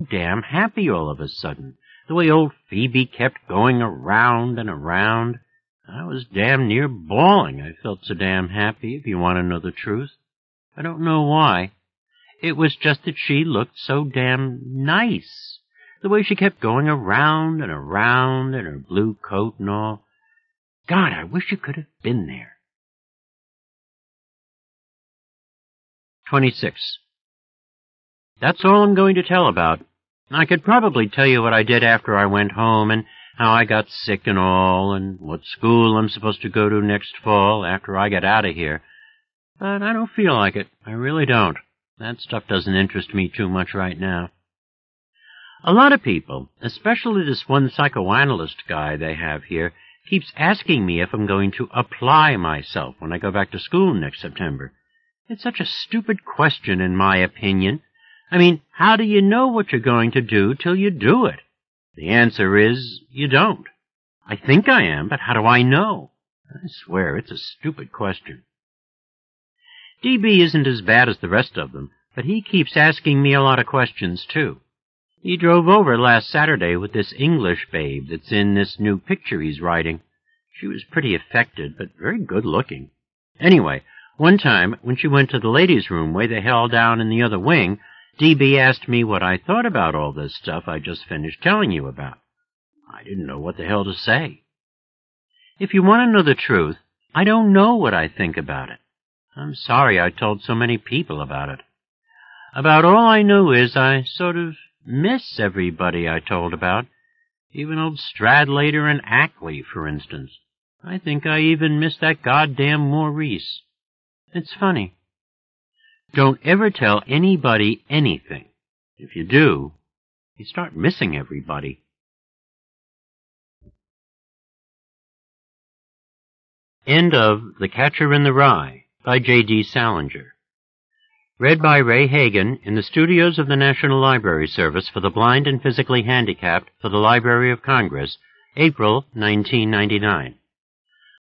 damn happy all of a sudden. The way old Phoebe kept going around and around. I was damn near bawling. I felt so damn happy, if you want to know the truth. I don't know why. It was just that she looked so damn nice. The way she kept going around and around in her blue coat and all. God, I wish you could have been there. 26. That's all I'm going to tell about. I could probably tell you what I did after I went home and how I got sick and all and what school I'm supposed to go to next fall after I get out of here. But I don't feel like it. I really don't. That stuff doesn't interest me too much right now. A lot of people, especially this one psychoanalyst guy they have here, keeps asking me if I'm going to apply myself when I go back to school next September. It's such a stupid question, in my opinion. I mean, how do you know what you're going to do till you do it? The answer is, you don't. I think I am, but how do I know? I swear, it's a stupid question. DB isn't as bad as the rest of them, but he keeps asking me a lot of questions, too. He drove over last Saturday with this English babe that's in this new picture he's writing. She was pretty affected, but very good-looking. Anyway, one time, when she went to the ladies' room way the hell down in the other wing, DB asked me what I thought about all this stuff I just finished telling you about. I didn't know what the hell to say. If you want to know the truth, I don't know what I think about it. I'm sorry I told so many people about it. About all I know is I sort of miss everybody I told about, even old Stradlater and Ackley, for instance. I think I even miss that goddamn Maurice. It's funny. Don't ever tell anybody anything. If you do, you start missing everybody. End of The Catcher in the Rye by J.D. Salinger. Read by Ray Hagan in the studios of the National Library Service for the Blind and Physically Handicapped for the Library of Congress, April 1999.